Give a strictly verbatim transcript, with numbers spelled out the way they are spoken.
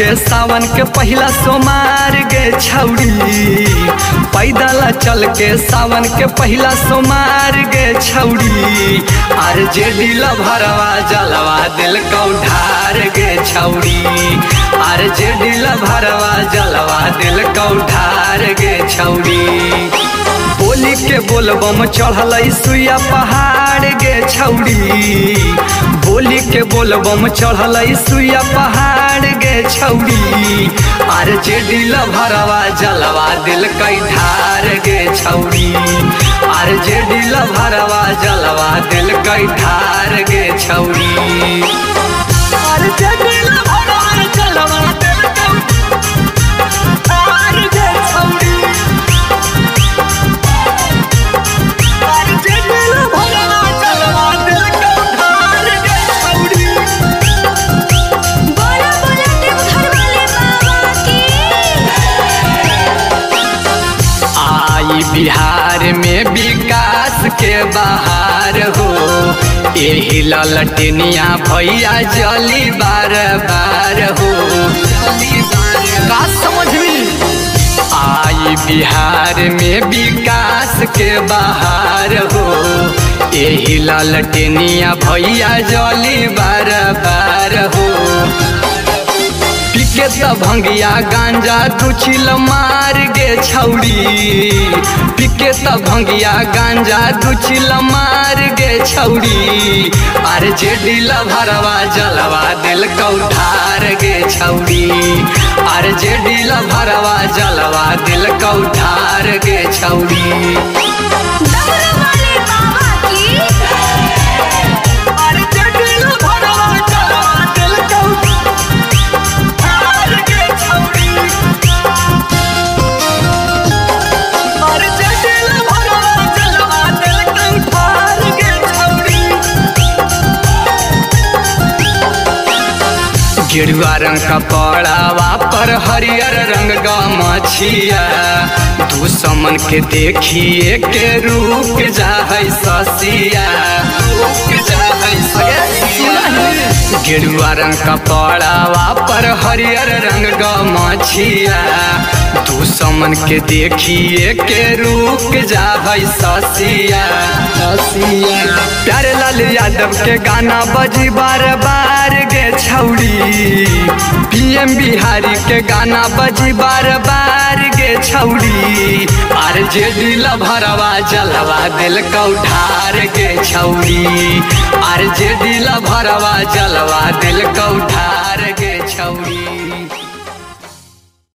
के सावन के पहला सोमार गे छौड़ी, पैदल चल के सावन के पहला सोमार गे छौड़ी, आर जे दिल भरवा जलवा दिल कौठार गे छौड़ी, आर जे दिल भरवा जलवा दिल कौठार गे छौड़ी। बोली के बोलबम चढ़ल सुइया पहाड़ गे छौड़ी, बोली के बोलबम चढ़ल सुइया पहाड़ गे छौड़ी, आर जे दिल भरवा जलवा दिल कैठार गे छौड़ी, आर जे दिल भरवा जलवा दिल कैठार गे छौड़ी, आर जे दिल भरवा जलवा दिल कैठार गे छौड़ी। बिहार में विकास के बहार हो, एही ललटनिया भैया जली बार बार हो, का समझ में आई बिहार में विकास के बहार हो, एही ललटनिया भैया जली बार बार हो। पिके त भंगिया गांजा दुचिल मार गे छौड़ी, पिके त भंगिया गांजा दुचिल मार गे छौड़ी, आर जे दिल भरवा जलवा दिल कौठार गे छौड़ी, आर जे दिल भरवा जलवा दिल कौठार गे छौड़ी। गेरुआ रंग कपड़ावा पर हरियर रंग गमछिया, दुश्मन के देखिए के रुक जाए ससिया, गेरुआ रंग कपड़ावा पर हरियर रंग गमछिया, दुश्मन के देखिए के रुक जाए ससिया। प्यारे लाल यादव के गाना बजी बार बार गे छौड़ी, पीएम बिहारी के गाना बजी बार बार गे छौड़ी, आर जे दिल भरवा जलवा दिल कौठार गे छौड़ी, आर जे दिल भरवा जलवा दिल कौठार गे छौड़ी।